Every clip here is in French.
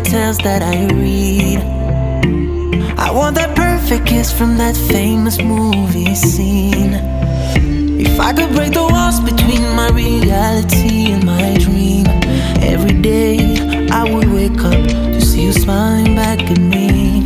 tales that I read. I want that perfect kiss from that famous movie scene. If I could break the walls between my reality and my dream, every day I would wake up to see you smiling back at me.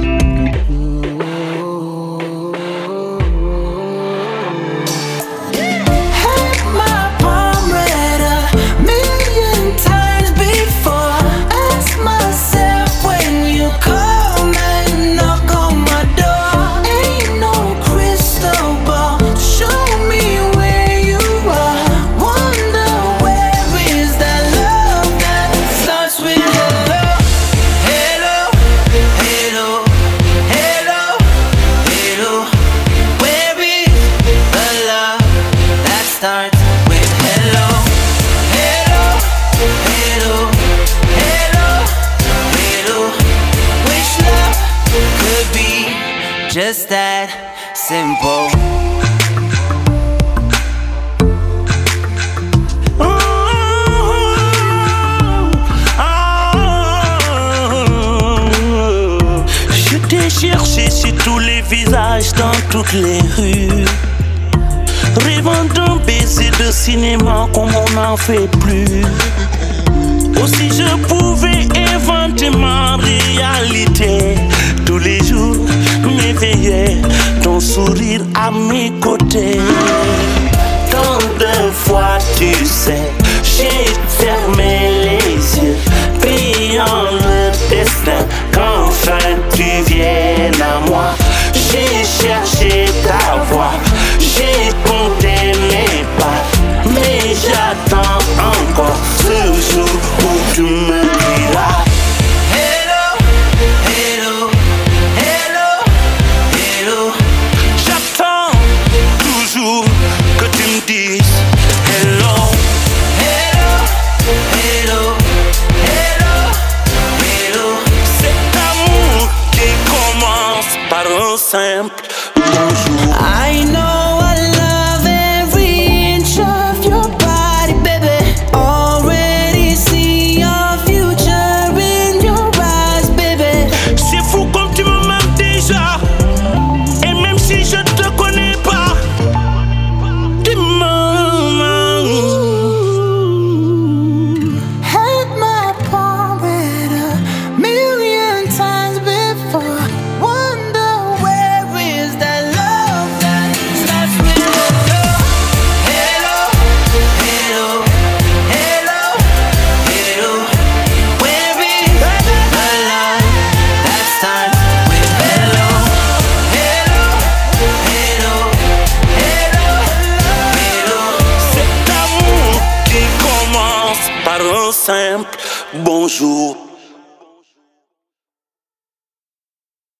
Starts with hello, hello, hello, hello, hello. Wish love could be just that simple. Je t'ai cherché sur tous les visages, dans toutes les rues, rêvant d'un baiser de cinéma comme on n'en fait plus. Aussi je pouvais inventer ma réalité. Tous les jours m'éveillais ton sourire à mes côtés. Tant de fois tu sais, j'ai fermé les yeux, priant le destin qu'enfin tu viennes à moi. J'ai cherché ta voix, j'ai compté mes pas, mais j'attends encore ce jour où tu me diras hello, hello, hello, hello. J'attends toujours que tu me dises hello, hello, hello, hello, hello. Cet amour qui commence par un simple bonjour. I know I love every inch of your body, baby. Already see your future in your eyes, baby. C'est fou comme tu me m'aimes déjà, et même si je te connais pas, tu m'aimes. Had my palm read a million times before. Wonder where is that love that starts with hello, hello, hello, hello, hello. Where is the love that starts with hello, hello, hello, hello, hello. Cet amour qui commence par un simple bonjour.